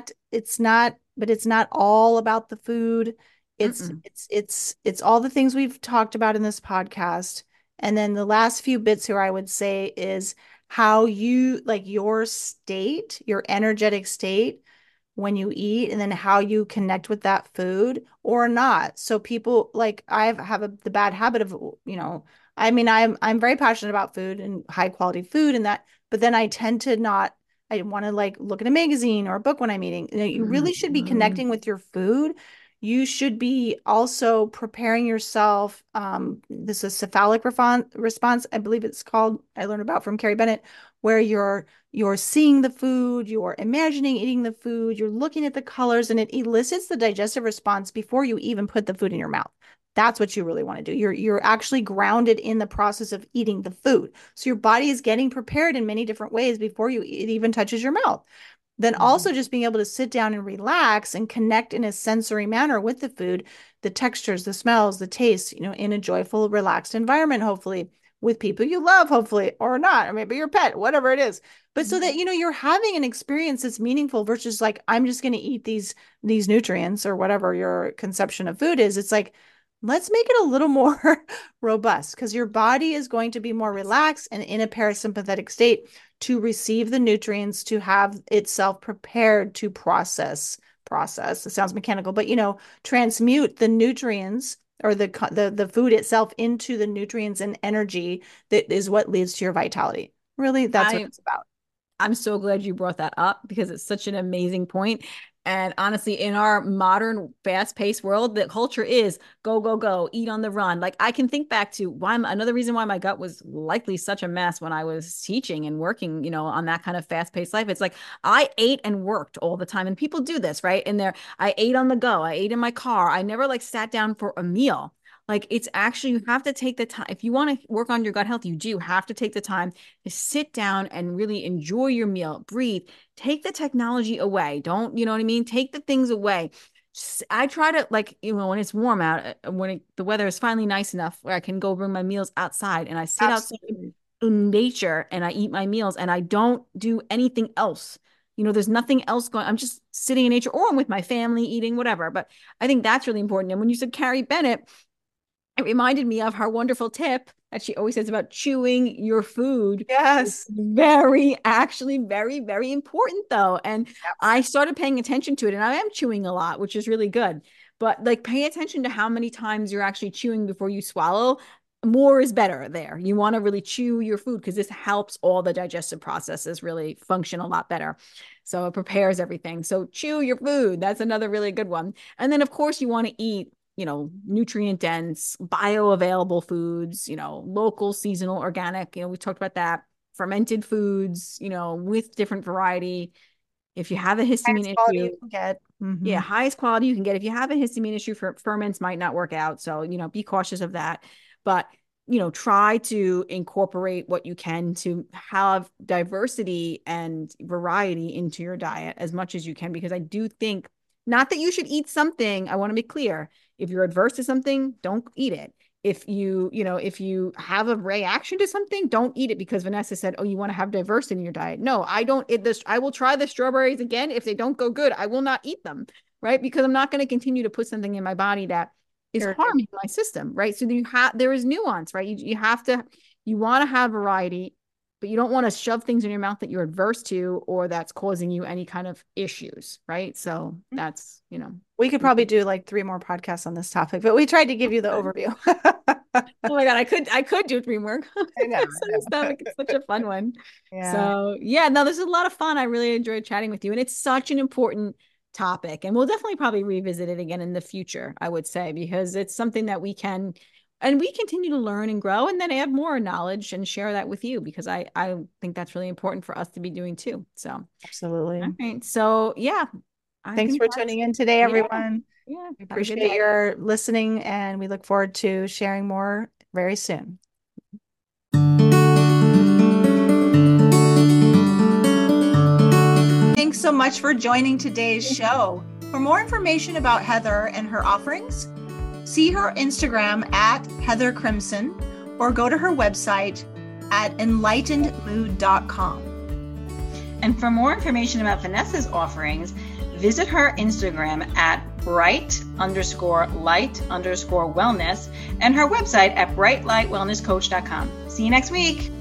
But it's not all about the food. mm-mm. It's all the things we've talked about in this podcast. And then the last few bits here I would say is how you like your state, your energetic state when you eat, and then how you connect with that food or not. So people like I have the bad habit of, you know, I mean, I'm very passionate about food and high quality food and that, but then I tend to not. I want to like look at a magazine or a book when I'm eating. You know, you really should be Mm-mm. connecting with your food. You should be also preparing yourself. This is cephalic response, I believe it's called. I learned about from Carrie Bennett, where you're seeing the food, you're imagining eating the food, you're looking at the colors, and it elicits the digestive response before you even put the food in your mouth. That's what you really want to do. You're actually grounded in the process of eating the food. So your body is getting prepared in many different ways before it even touches your mouth. Then Mhm. also just being able to sit down and relax and connect in a sensory manner with the food, the textures, the smells, the tastes, you know, in a joyful, relaxed environment, hopefully with people you love, hopefully, or not, or maybe your pet, whatever it is. But so that, Mhm. you know, you're having an experience that's meaningful versus like, I'm just going to eat these nutrients or whatever your conception of food is. It's like, let's make it a little more robust because your body is going to be more relaxed and in a parasympathetic state to receive the nutrients, to have itself prepared to process. It sounds mechanical, but you know, transmute the nutrients or the food itself into the nutrients and energy that is what leads to your vitality. Really, that's what I it's about. I'm so glad you brought that up because it's such an amazing point. And honestly, in our modern fast-paced world, the culture is go, go, go, eat on the run. Like I can think back to another reason why my gut was likely such a mess when I was teaching and working, you know, on that kind of fast-paced life. It's like I ate and worked all the time. And people do this, right? And I ate on the go, I ate in my car. I never like sat down for a meal. Like it's actually, you have to take the time. If you want to work on your gut health, you do have to take the time to sit down and really enjoy your meal, breathe, take the technology away. Don't, you know what I mean? Take the things away I try to, like, when it's warm out, the weather is finally nice enough where I can go bring my meals outside, and I sit outside in nature and I eat my meals and I don't do anything else. There's nothing else going. I'm just sitting in nature, or I'm with my family eating, whatever. But I think that's really important. And when you said Carrie Bennett, it reminded me of her wonderful tip that she always says about chewing your food. Yes. Actually very, very important though. And I started paying attention to it, and I am chewing a lot, which is really good. But like, pay attention to how many times you're actually chewing before you swallow. More is better there. You want to really chew your food because this helps all the digestive processes really function a lot better. So it prepares everything. So chew your food. That's another really good one. And then of course you want to eat, nutrient dense, bioavailable foods, local, seasonal, organic. We talked about that. Fermented foods, with different variety. If you have a histamine issue, you can get. Yeah, highest quality you can get. If you have a histamine issue, ferments might not work out. So, be cautious of that. But, try to incorporate what you can to have diversity and variety into your diet as much as you can, because I do think, not that you should eat something. I want to be clear. If you're adverse to something, don't eat it. If you have a reaction to something, don't eat it, because Vanessa said, oh, you want to have diversity in your diet. No, I don't eat this. I will try the strawberries again. If they don't go good, I will not eat them, right? Because I'm not going to continue to put something in my body that is harming my system, right? So there is nuance, right? You want to have variety, but you don't want to shove things in your mouth that you're adverse to or that's causing you any kind of issues, right? So that's, we could probably do like 3 more podcasts on this topic, but we tried to give you the overview. Oh my God, I could do 3 more. I know. It's such a fun one. Yeah. So yeah, no, this is a lot of fun. I really enjoyed chatting with you, and it's such an important topic, and we'll definitely probably revisit it again in the future, I would say, because it's something that we continue to learn and grow, and then add more knowledge and share that with you, because I think that's really important for us to be doing too. So absolutely. All right. So yeah. Thanks for tuning in today, everyone. Yeah. We appreciate your listening, and we look forward to sharing more very soon. Thanks so much for joining today's show. For more information about Heather and her offerings, see her Instagram at Heather Crimson, or go to her website at enlightenedmood.com. And for more information about Vanessa's offerings, visit her Instagram at bright_light_wellness and her website at brightlightwellnesscoach.com. See you next week.